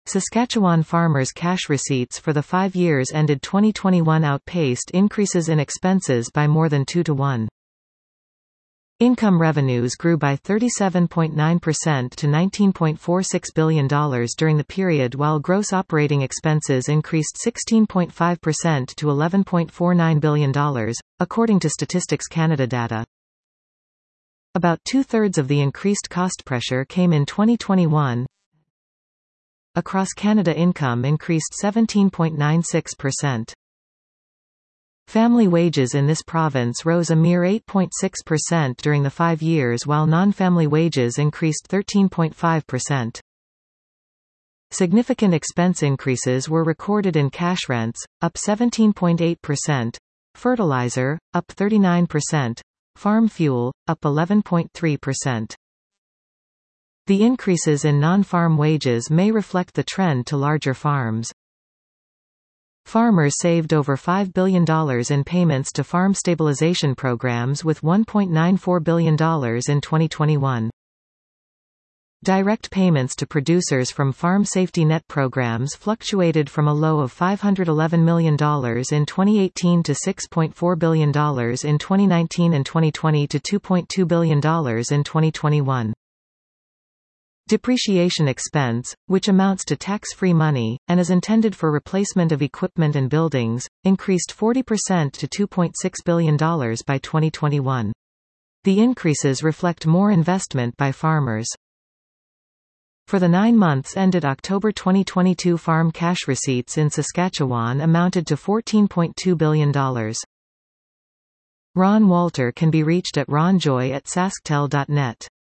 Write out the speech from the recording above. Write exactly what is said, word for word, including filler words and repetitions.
Saskatchewan farmers' cash receipts for the five years ended twenty twenty-one outpaced increases in expenses by more than two to one. Income revenues grew by thirty-seven point nine percent to nineteen point four six billion dollars during the period, while gross operating expenses increased sixteen point five percent to eleven point four nine billion dollars, according to Statistics Canada data. About two-thirds of the increased cost pressure came in twenty twenty-one. Across Canada, income increased seventeen point nine six percent. Family wages in this province rose a mere eight point six percent during the five years, while non-family wages increased thirteen point five percent. Significant expense increases were recorded in cash rents, up seventeen point eight percent, fertilizer, up thirty-nine percent, farm fuel, up eleven point three percent. The increases in non-farm wages may reflect the trend to larger farms. Farmers saved over five billion dollars in payments to farm stabilization programs, with one point nine four billion dollars in twenty twenty-one. Direct payments to producers from farm safety net programs fluctuated from a low of five hundred eleven million dollars in twenty eighteen to six point four billion dollars in twenty nineteen and twenty twenty to two point two billion dollars in twenty twenty-one. Depreciation expense, which amounts to tax-free money, and is intended for replacement of equipment and buildings, increased forty percent to two point six billion dollars by twenty twenty-one. The increases reflect more investment by farmers. For the nine months ended October twenty twenty-two, farm cash receipts in Saskatchewan amounted to fourteen point two billion dollars. Ron Walter can be reached at ronjoy at sasktel dot net.